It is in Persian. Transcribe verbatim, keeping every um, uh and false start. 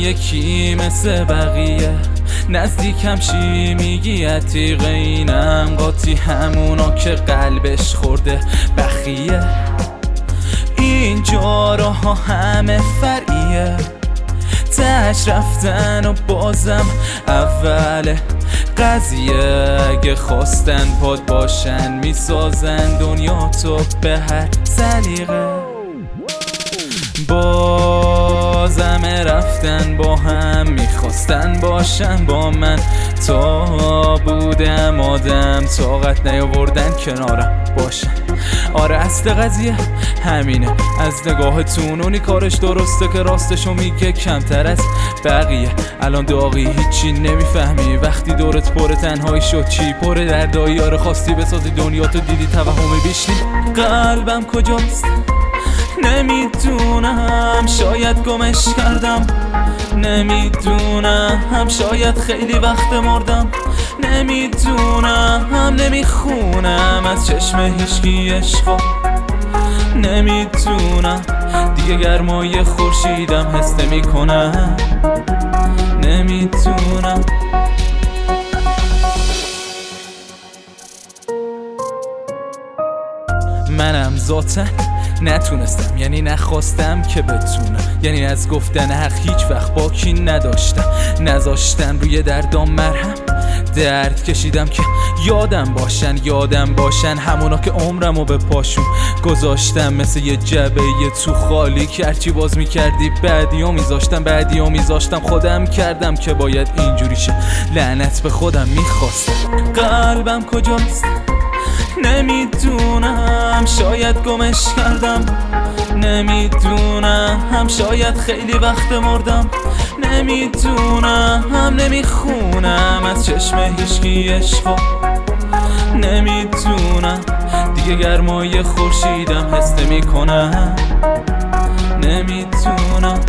یکی مثل بقیه، نزدیکم چی میگی عتیق اینم، قاطی همونا که قلبش خورده بخیه. اینجا راها همه فرعیه، تش رفتن و بازم اوله قضیه. اگه خواستن پاد باشن میسازن دنیا تو به هر سلیقه. بازم رفتن با هم میخواستن باشن با من، تا بودم آدم طاقت نیاوردن کنارم باشن. آره اصل قضیه همینه، از نگاهتون اونی کارش درسته که راستشو میگه کمتر از بقیه. الان داغی هیچی نمیفهمی وقتی دورت پر تنهایی شد، چی پر دردایی. آره خواستی بسازی دنیا تو دیدی توهمی بیشتی. قلبم کجاست نمیدونم، شاید گمش کردم نمیدونم، شاید خیلی وقت مردم نمیدونم. نمیخونم از چشم هیچکی عشقا، نمیدونم دیگه گرمای خورشیدم حس نمیکنم، نمیدونم. منم ذاتاً نتونستم، یعنی نخواستم که بتونم، یعنی از گفتن حق هیچ وقت باکی نداشتم. نذاشتن روی دردام مرهم، درد کشیدم که یادم باشن یادم باشن همونا که عمرمو به پاشون گذاشتم. مثل یه جبه یه تو خالی که هرچی باز میکردی بعدی ها میذاشتم بعدی ها میذاشتم. خودم کردم که باید اینجوری شه، لعنت به خودم میخواستم. قلبم کجاست نمیدونم، شاید گمش کردم نمیدونم، شاید خیلی وقت مردم نمیدونم. نمیخونم از چشم هیچکی عشقا، نمیدونم دیگه گرمای خورشیدم حس نمیکنم، نمیدونم.